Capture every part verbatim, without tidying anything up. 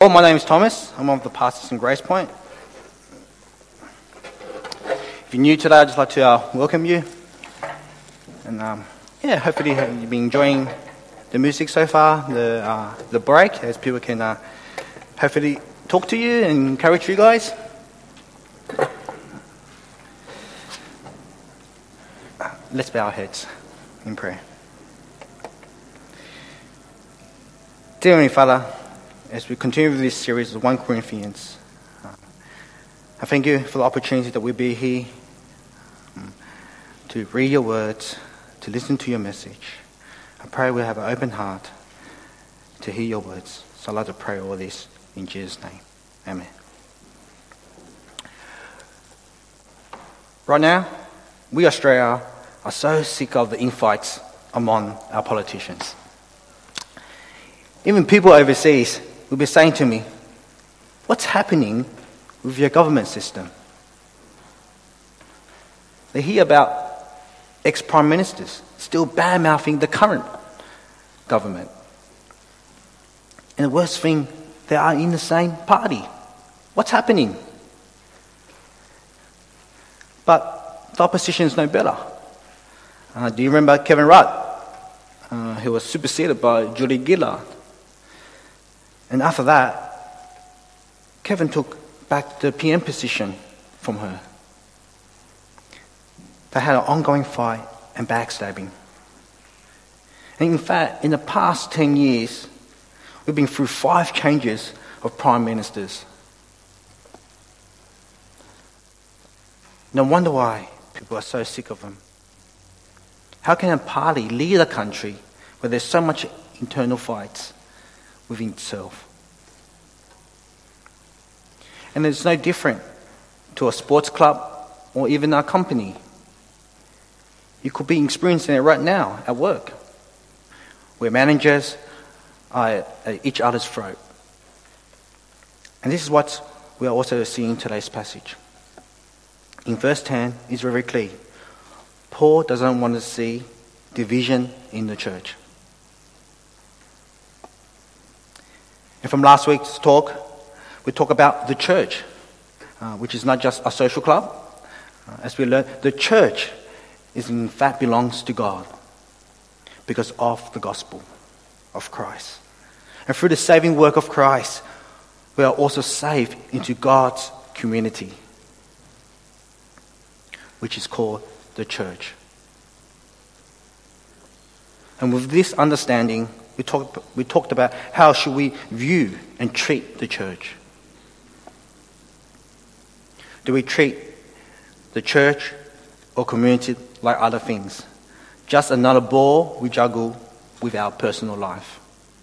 Well, my name is Thomas. I'm one of the pastors in Grace Point. If you're new today, I'd just like to uh, welcome you. And um, yeah, hopefully you've been enjoying the music so far, the uh, the break, as people can uh, hopefully talk to you and encourage you guys. Let's bow our heads in prayer. Dear Heavenly Father, as we continue with this series of First Corinthians, uh, I thank you for the opportunity that we be here um, to read your words, to listen to your message. I pray we have an open heart to hear your words. So I'd like to pray all this in Jesus' name. Amen. Right now, we Australia are so sick of the infights among our politicians. Even people overseas will be saying to me, what's happening with your government system? They hear about ex-prime ministers still bad-mouthing the current government. And the worst thing, they are in the same party. What's happening? But the opposition is no better. Uh, do you remember Kevin Rudd? Uh, he was superseded by Julie Gillard. And after that, Kevin took back the P M position from her. They had an ongoing fight and backstabbing. And in fact, in the past ten years, we've been through five changes of prime ministers. No wonder why people are so sick of them. How can a party lead a country where there's so much internal fights within itself? And it's no different to a sports club or even a company. You could be experiencing it right now at work, where managers are at each other's throat. And this is what we are also seeing in today's passage. In verse ten, it's very clear. Paul doesn't want to see division in the church. And from last week's talk, we talk about the church, uh, which is not just a social club. Uh, as we learn, the church is in fact belongs to God because of the gospel of Christ. And through the saving work of Christ, we are also saved into God's community, which is called the church. And with this understanding, we talked we talked about how should we view and treat the church. Do we treat the church or community like other things? Just another ball we juggle with our personal life.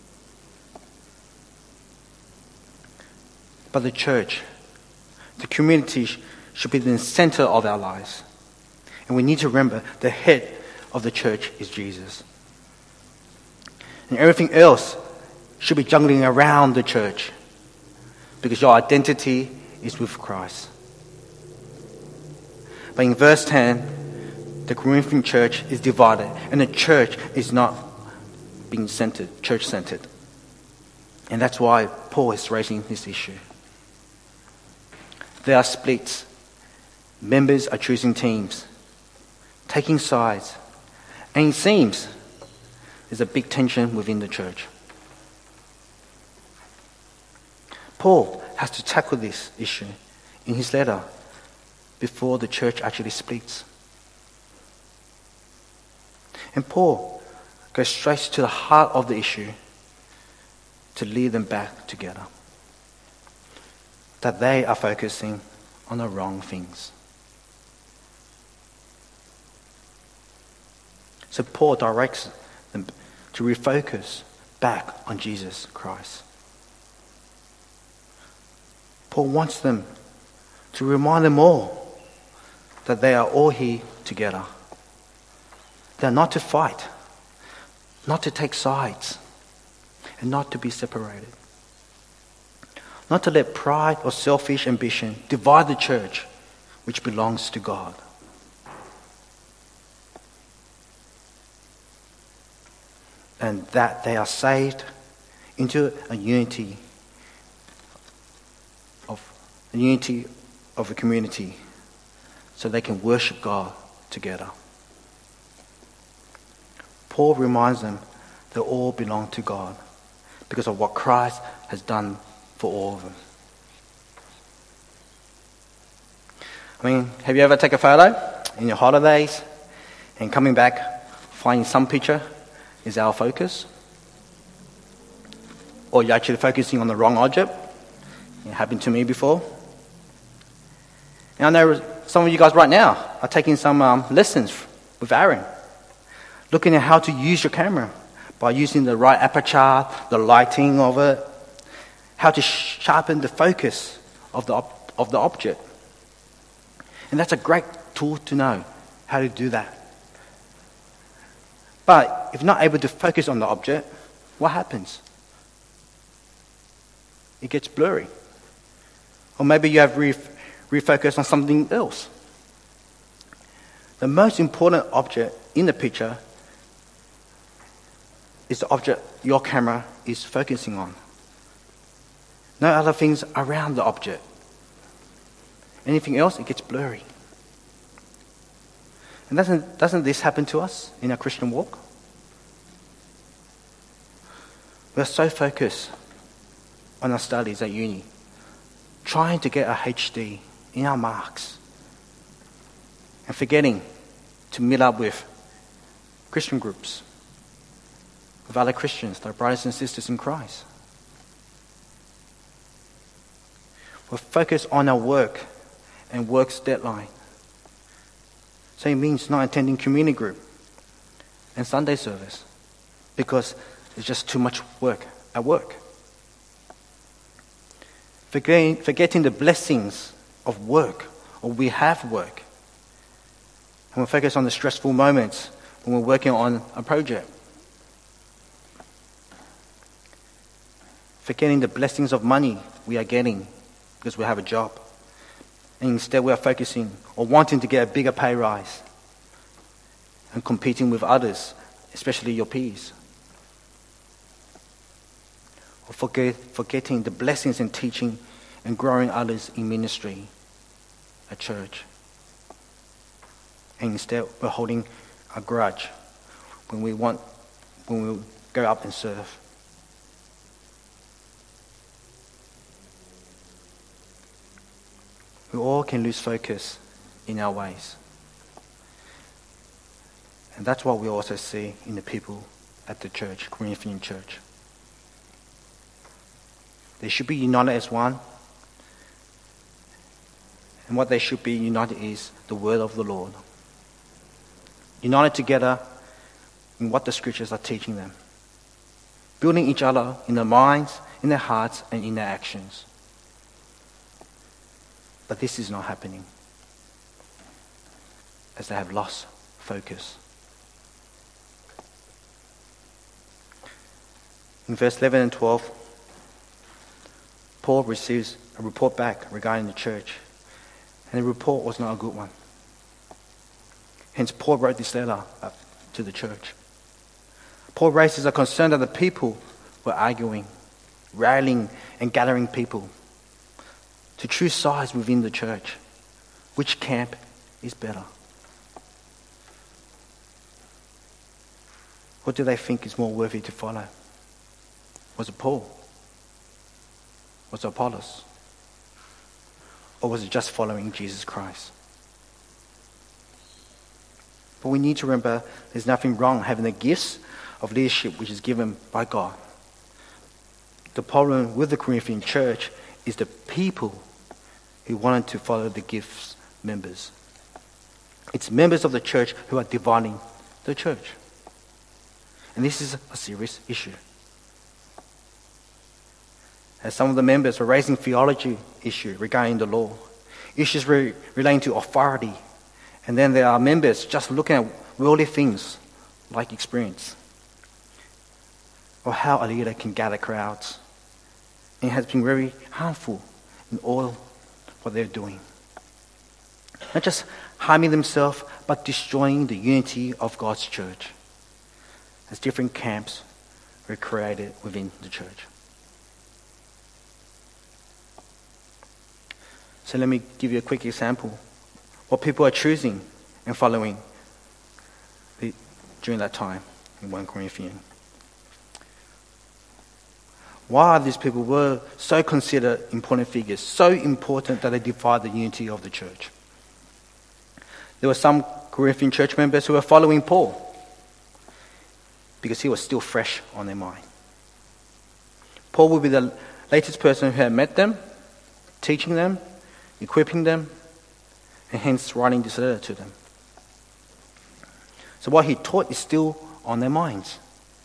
But the church, the community should be the center of our lives. And we need to remember the head of the church is Jesus. And everything else should be juggling around the church because your identity is with Christ. But in verse ten, the Corinthian church is divided and the church is not being centered, church-centered. And that's why Paul is raising this issue. There are splits. Members are choosing teams, taking sides. And it seems there's a big tension within the church. Paul has to tackle this issue in his letter before the church actually splits. And Paul goes straight to the heart of the issue to lead them back together. That they are focusing on the wrong things. So Paul directs them to refocus back on Jesus Christ. Paul wants them to remind them all that they are all here together. They are not to fight, not to take sides, and not to be separated. Not to let pride or selfish ambition divide the church, which belongs to God. And that they are saved into a unity the unity of a community so they can worship God together. Paul reminds them they all belong to God because of what Christ has done for all of them. I mean, have you ever taken a photo in your holidays and coming back finding some picture is our focus? Or you're actually focusing on the wrong object? It happened to me before. And I know some of you guys right now are taking some um, lessons with Aaron, looking at how to use your camera by using the right aperture, the lighting of it, how to sharpen the focus of the op- of the object. And that's a great tool to know how to do that. But if you're not able to focus on the object, what happens? It gets blurry. Or maybe you have ref- refocused on something else. The most important object in the picture is the object your camera is focusing on. No other things around the object. Anything else, it gets blurry. And doesn't, doesn't this happen to us in our Christian walk? We're so focused on our studies at uni, trying to get a H D in our marks, and forgetting to meet up with Christian groups, with other Christians, our brothers and sisters in Christ. We're focused on our work and work's deadline. So it means not attending community group and Sunday service because there's just too much work at work. Forgetting, forgetting the blessings of work, or we have work. And we're focused on the stressful moments when we're working on a project. Forgetting the blessings of money we are getting because we have a job. And instead we are focusing or wanting to get a bigger pay rise and competing with others, especially your peers. Or forget, forgetting the blessings in teaching and growing others in ministry at church. And instead we're holding a grudge when we want, when we go up and serve. We all can lose focus in our ways. And that's what we also see in the people at the church, Corinthian church. They should be united as one. And what they should be united is the word of the Lord. United together in what the scriptures are teaching them. Building each other in their minds, in their hearts, and in their actions. But this is not happening, as they have lost focus. In verse eleven and twelve, Paul receives a report back regarding the church, and the report was not a good one. Hence, Paul wrote this letter to the church. Paul raises a concern that the people were arguing, railing, and gathering people to choose sides within the church. Which camp is better? What do they think is more worthy to follow? Was it Paul? Was it Apollos? Or was it just following Jesus Christ? But we need to remember there's nothing wrong having the gifts of leadership which is given by God. The problem with the Corinthian church is the people who wanted to follow the gifts members. It's members of the church who are dividing the church. And this is a serious issue. As some of the members were raising theology issues regarding the law, issues re- relating to authority, and then there are members just looking at worldly things like experience, or how a leader can gather crowds. And it has been very harmful in all what they're doing. Not just harming themselves, but destroying the unity of God's church, as different camps were created within the church. So let me give you a quick example. What people are choosing and following the, during that time in First Corinthians. Why these people were so considered important figures, so important that they defied the unity of the church. There were some Corinthian church members who were following Paul because he was still fresh on their mind. Paul would be the latest person who had met them, teaching them, equipping them, and hence writing this letter to them. So what he taught is still on their minds.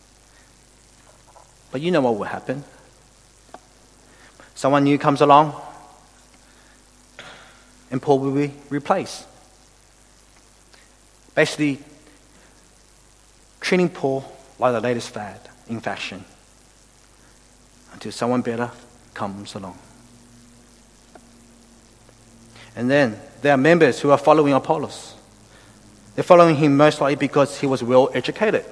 But you know what will happen. Someone new comes along, and Paul will be replaced. Basically, treating Paul like the latest fad in fashion until someone better comes along. And then there are members who are following Apollos. They're following him most likely because he was well educated.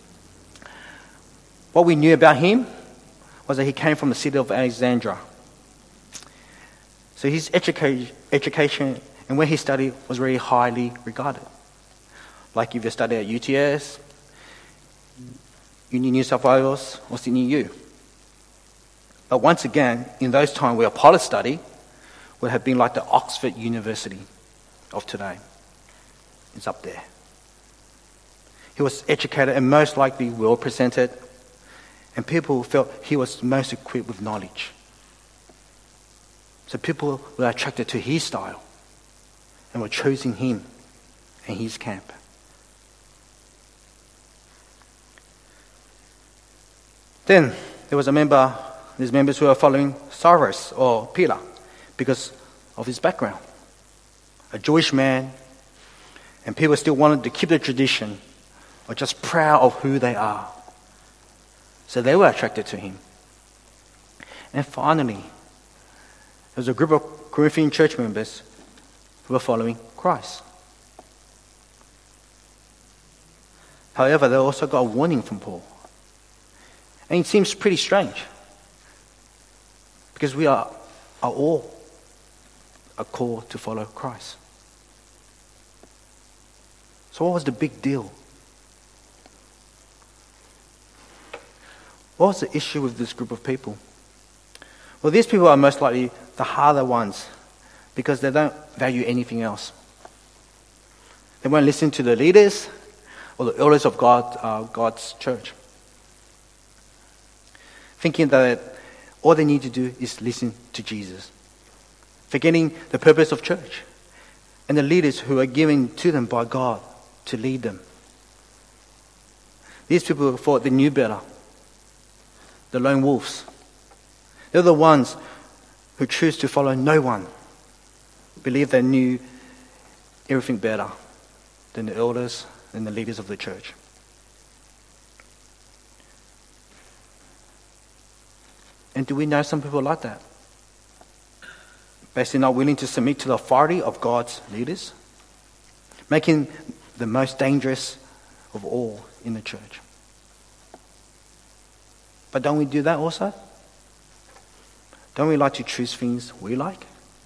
What we knew about him was that he came from the city of Alexandria. So his educa- education and where he studied was very highly regarded. Like if you study at U T S, Uni New South Wales, or Sydney U. But once again, in those times where Apollos studied, would have been like the Oxford University of today. It's up there. He was educated and most likely well presented, and people felt he was most equipped with knowledge. So people were attracted to his style and were choosing him and his camp. Then there was a member, these members who were following Cyrus or Peter because of his background. A Jewish man, and people still wanted to keep the tradition or just proud of who they are. So they were attracted to him. And finally, there was a group of Corinthian church members who were following Christ. However, they also got a warning from Paul. And it seems pretty strange because we are, are all a call to follow Christ. So what was the big deal? What was the issue with this group of people? Well, these people are most likely the harder ones because they don't value anything else. They won't listen to the leaders or the elders of God, uh, God's church, thinking that all they need to do is listen to Jesus, forgetting the purpose of church and the leaders who are given to them by God to lead them. These people thought they knew better. The lone wolves. They're the ones who choose to follow no one, believe they knew everything better than the elders and the leaders of the church. And do we know some people like that? Basically not willing to submit to the authority of God's leaders, making the most dangerous of all in the church. But don't we do that also? Don't we like to choose things we like?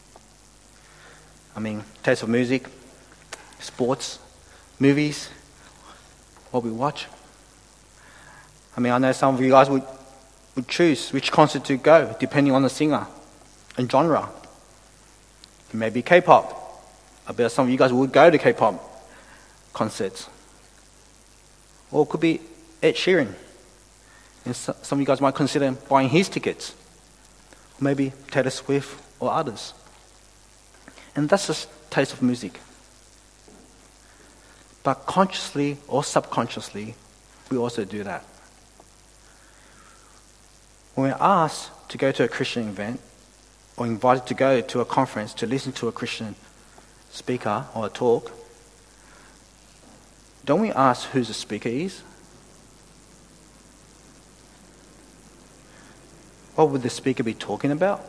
I mean, taste of music, sports, movies, what we watch. I mean, I know some of you guys would, would choose which concert to go depending on the singer and genre. It may be K-pop. I bet some of you guys would go to K-pop concerts. Or it could be Ed Sheeran. And so, some of you guys might consider buying his tickets. Or maybe Taylor Swift or others. And that's just taste of music. But consciously or subconsciously, we also do that. When we're asked to go to a Christian event or invited to go to a conference to listen to a Christian speaker or a talk, don't we ask who the speaker is? What would the speaker be talking about?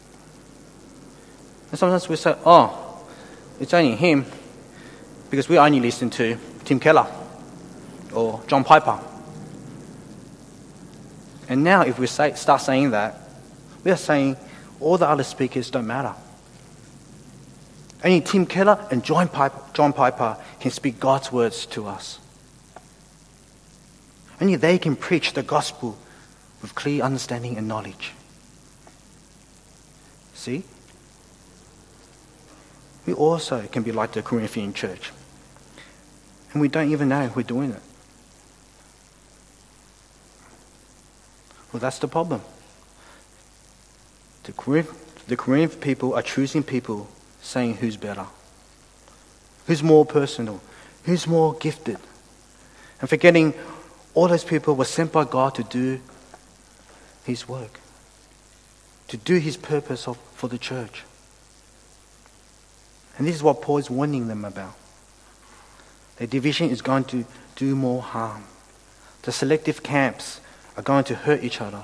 And sometimes we say, oh, it's only him because we only listen to Tim Keller or John Piper. And now if we say, start saying that, we are saying all the other speakers don't matter. Only Tim Keller and John Piper, John Piper can speak God's words to us. Only they can preach the gospel with clear understanding and knowledge. See? We also can be like the Corinthian church. And we don't even know we're doing it. Well, that's the problem. The Corinth, the Corinth people are choosing people saying who's better, who's more personal, who's more gifted. And forgetting all those people were sent by God to do His work, to do His purpose of, for the church. And this is what Paul is warning them about. The division is going to do more harm. The selective camps are going to hurt each other.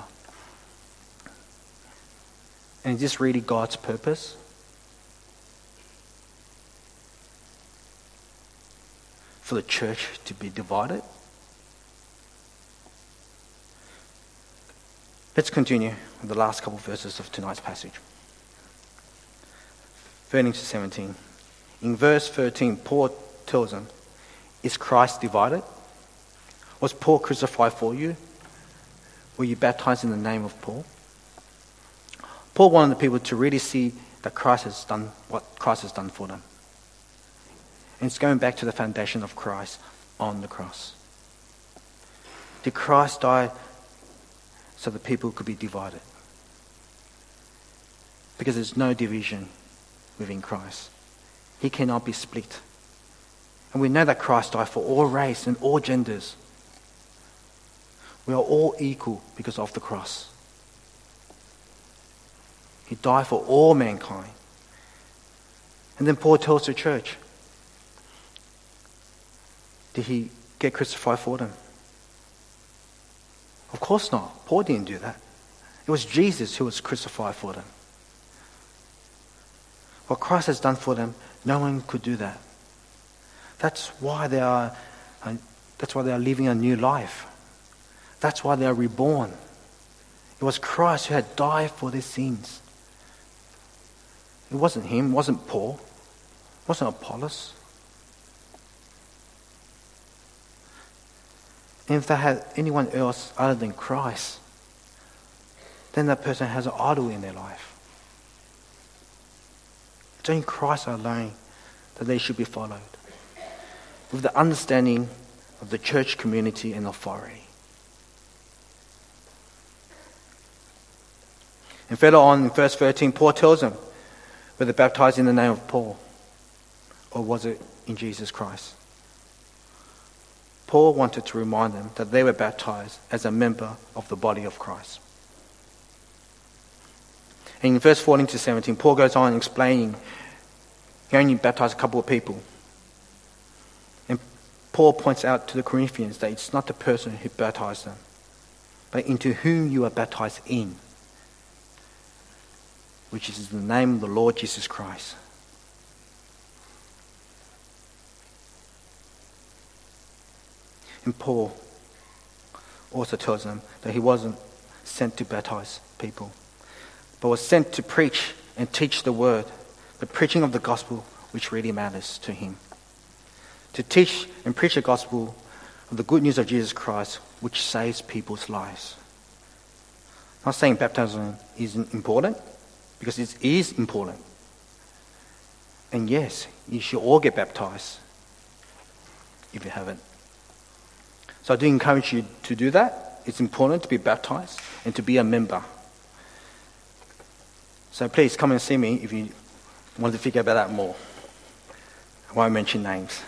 And is this really God's purpose? For the church to be divided? Let's continue with the last couple of verses of tonight's passage. thirteen to seventeen. In verse thirteen, Paul tells them, is Christ divided? Was Paul crucified for you? Were you baptized in the name of Paul? Paul wanted the people to really see that Christ has done what Christ has done for them. And it's going back to the foundation of Christ on the cross. Did Christ die so that people could be divided? Because there's no division within Christ. He cannot be split. And we know that Christ died for all race and all genders. We are all equal because of the cross. He died for all mankind. And then Paul tells the church, did he get crucified for them? Of course not. Paul didn't do that. It was Jesus who was crucified for them. What Christ has done for them, no one could do that. That's why they are, uh, that's why they are living a new life. That's why they are reborn. It was Christ who had died for their sins. It wasn't him, it wasn't Paul, it wasn't Apollos. And if they had anyone else other than Christ, then that person has an idol in their life. It's only Christ alone that they should be followed, with the understanding of the church community and authority. And further on in verse thirteen, Paul tells them whether baptized in the name of Paul or was it in Jesus Christ. Paul wanted to remind them that they were baptized as a member of the body of Christ. And in verse fourteen to seventeen, Paul goes on explaining he only baptized a couple of people. And Paul points out to the Corinthians that it's not the person who baptized them, but into whom you are baptized in, which is in the name of the Lord Jesus Christ. And Paul also tells them that he wasn't sent to baptize people, but was sent to preach and teach the word, the preaching of the gospel which really matters to him. To teach and preach the gospel of the good news of Jesus Christ which saves people's lives. I'm not saying baptism isn't important, because it is important. And yes, you should all get baptized if you haven't. So I do encourage you to do that. It's important to be baptized and to be a member. So please come and see me if you want to figure about that more. I won't mention names.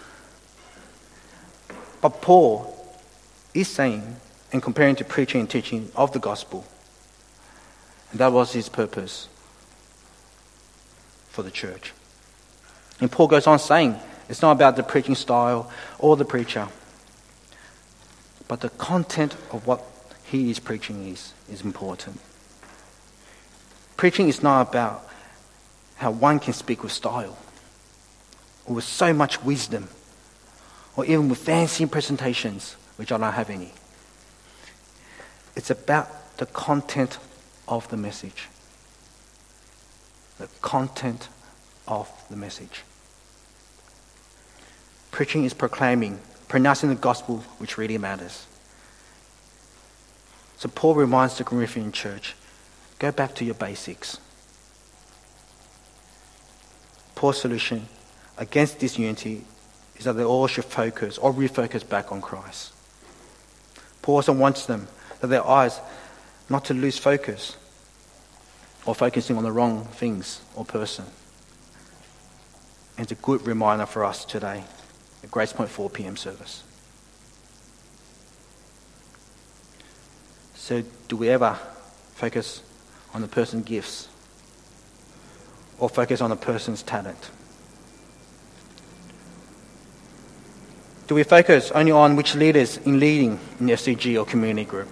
But Paul is saying and comparing to preaching and teaching of the gospel. And that was his purpose for the church. And Paul goes on saying, it's not about the preaching style or the preacher, but the content of what he is preaching is, is important. Preaching is not about how one can speak with style, or with so much wisdom, or even with fancy presentations, which I don't have any. It's about the content of the message. The content of the message. Preaching is proclaiming, pronouncing the gospel which really matters. So Paul reminds the Corinthian church, go back to your basics. Paul's solution against disunity is that they all should focus or refocus back on Christ. Paul also wants them, that their eyes not to lose focus or focusing on the wrong things or person. And it's a good reminder for us today at Grace Point four p.m. service. So do we ever focus on the person's gifts or focus on the person's talent? Do we focus only on which leaders in leading in the S C G or community group?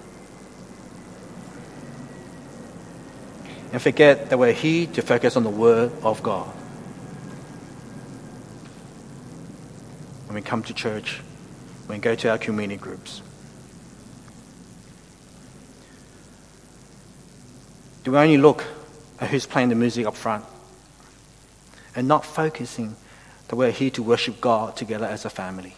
And forget that we're here to focus on the Word of God. When we come to church, when we go to our community groups. Do we only look at who's playing the music up front and not focusing that we're here to worship God together as a family?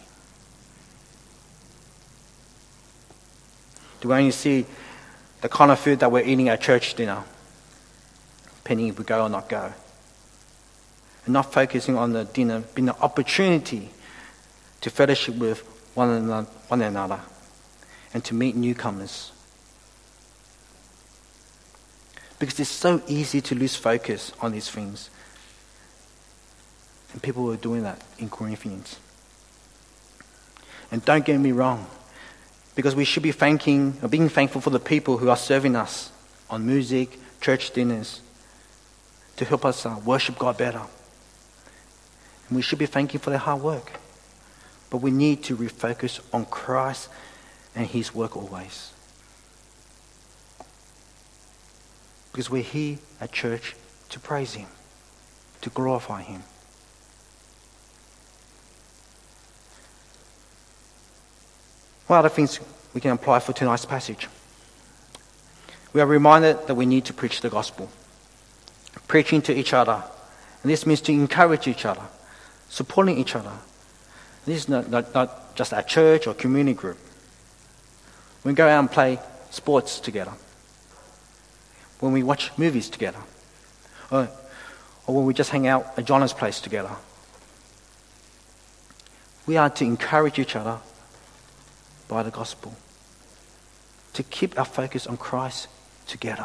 Do we only see the kind of food that we're eating at church dinner, depending if we go or not go? And not focusing on the dinner being an opportunity to fellowship with one another, one another and to meet newcomers. Because it's so easy to lose focus on these things. And people were doing that in Corinthians. And don't get me wrong, because we should be thanking or being thankful for the people who are serving us on music, church dinners, to help us uh, worship God better. And we should be thanking for their hard work. But we need to refocus on Christ and His work always. Because we're here at church to praise Him, to glorify Him. What other things we can apply for tonight's passage? We are reminded that we need to preach the gospel. Preaching to each other. And this means to encourage each other, supporting each other. This is not, not, not just our church or community group. We go out and play sports together. When we watch movies together. Or, or when we just hang out at John's place together. We are to encourage each other by the gospel. To keep our focus on Christ together.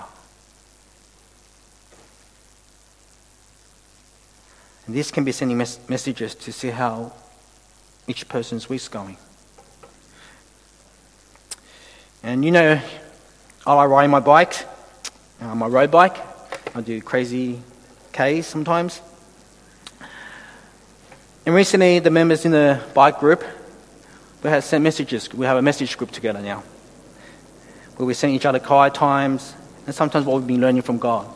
And this can be sending mes- messages to see how each person's week's going. And you know, I like riding my bike, uh, my road bike. I do crazy Ks sometimes. And recently, the members in the bike group, we had sent messages. We have a message group together now, where we send each other quiet times, and sometimes what we've been learning from God.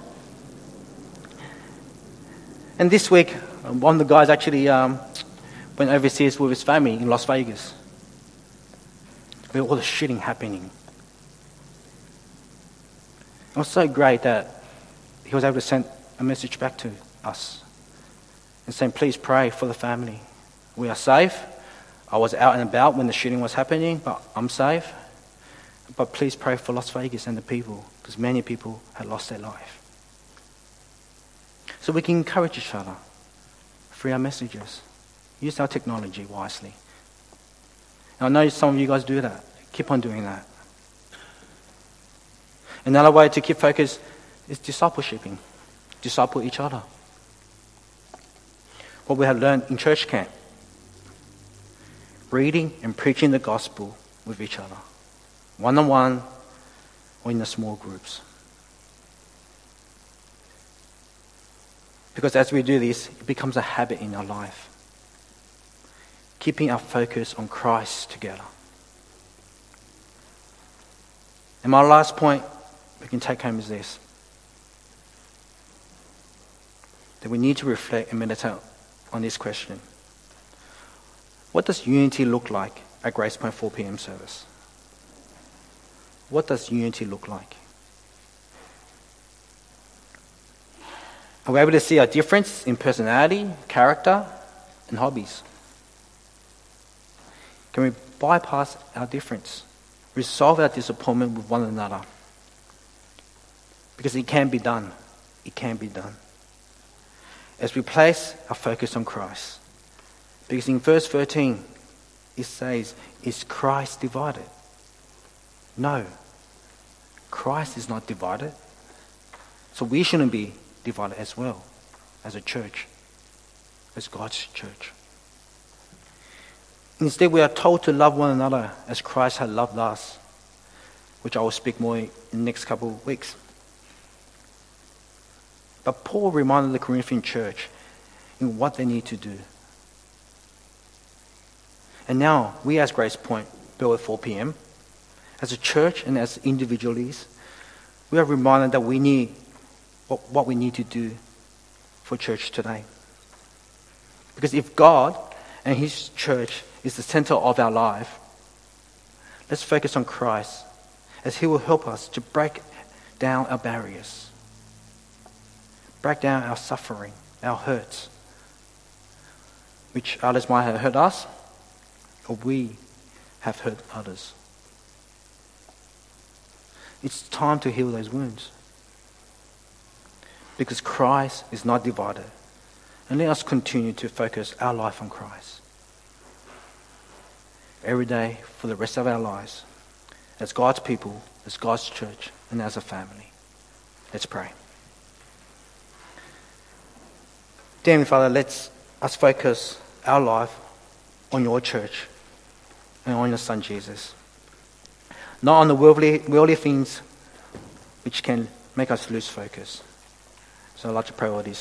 And this week, one of the guys actually um, went overseas with his family in Las Vegas, with all the shooting happening. It was so great that he was able to send a message back to us and saying, please pray for the family. We are safe. I was out and about when the shooting was happening, but I'm safe. But please pray for Las Vegas and the people, because many people had lost their life. So we can encourage each other through our messages. Use our technology wisely. And I know some of you guys do that. Keep on doing that. Another way to keep focus is discipleshiping. Disciple each other. What we have learned in church camp. Reading and preaching the gospel with each other. One-on-one or in the small groups. Because as we do this, it becomes a habit in our life. Keeping our focus on Christ together. And my last point we can take home is this. That we need to reflect and meditate on this question. What does unity look like at Grace Point four p.m. service? What does unity look like? Are we able to see our difference in personality, character, and hobbies? Can we bypass our difference? Resolve our disappointment with one another? Because it can be done. It can be done. As we place our focus on Christ. Because in verse thirteen, it says, is Christ divided? No. Christ is not divided. So we shouldn't be divided as well, as a church, as God's church. Instead, we are told to love one another as Christ had loved us, which I will speak more in the next couple of weeks. But Paul reminded the Corinthian church in what they need to do. And now, we as Grace Point, Bill at four p.m., as a church and as individuals, we are reminded that we need what, what we need to do for church today. Because if God and His church is the center of our life, let's focus on Christ, as He will help us to break down our barriers, break down our suffering, our hurts, which others might have hurt us, or we have hurt others. It's time to heal those wounds. Because Christ is not divided. And let us continue to focus our life on Christ. Every day for the rest of our lives. As God's people, as God's church, and as a family. Let's pray. Dear Heavenly Father, let's us focus our life on your church and on your Son Jesus. Not on the worldly, worldly things which can make us lose focus. So I'd like to pray all this.